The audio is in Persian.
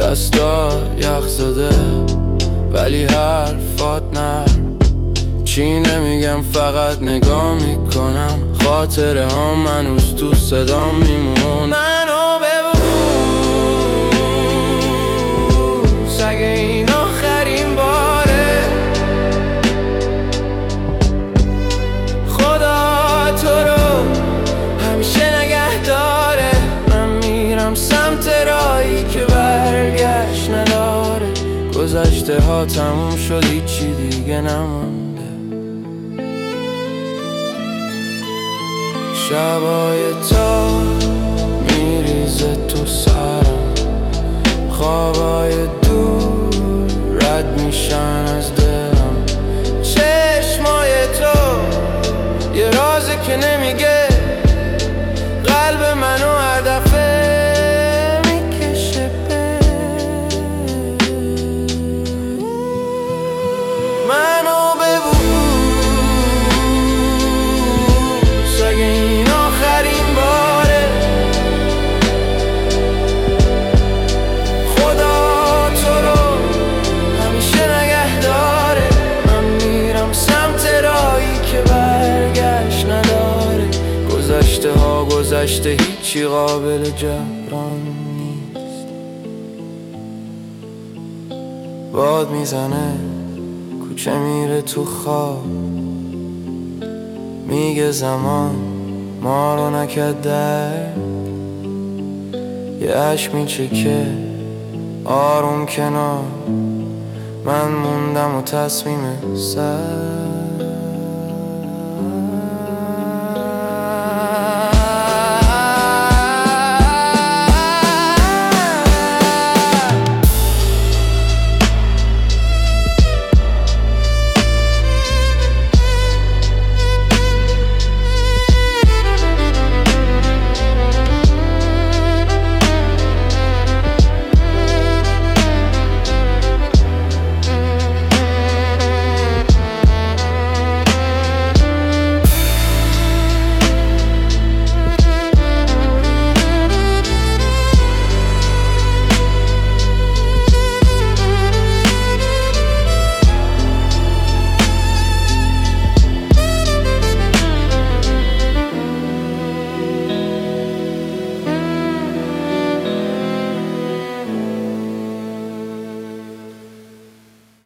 دستا یخ زده ولی حرفات نرم. چی نمیگم فقط نگاه میکنم، خاطره ها منوز تو صدا میمون. منو ببوس اگه این آخرین باره، خدا تو رو همیشه نگه داره. من میرم سمت راهی که برگشت نداره. گذشته ها تموم شد، هیچی دیگه نمونده. شبای تا میریزه تو سرم، خوابای دور رد میشن از دلم. چشمای تو یه رازه که نمیگه، قلب منو هر دفعه میکشه به. منو ببوس اگه این آخرین باره، خدا تو رو همیشه نگه داره. من میرم سمت راهی که برگشت نداره. گذشته ها گذشته، هیچی قابل جبران نیست. باد میزنه کوچه میره تو خواب، میگه زمان ما رو نکرد درد. یه عشق میچکه آروم کنار، من موندم و تصمیم سر.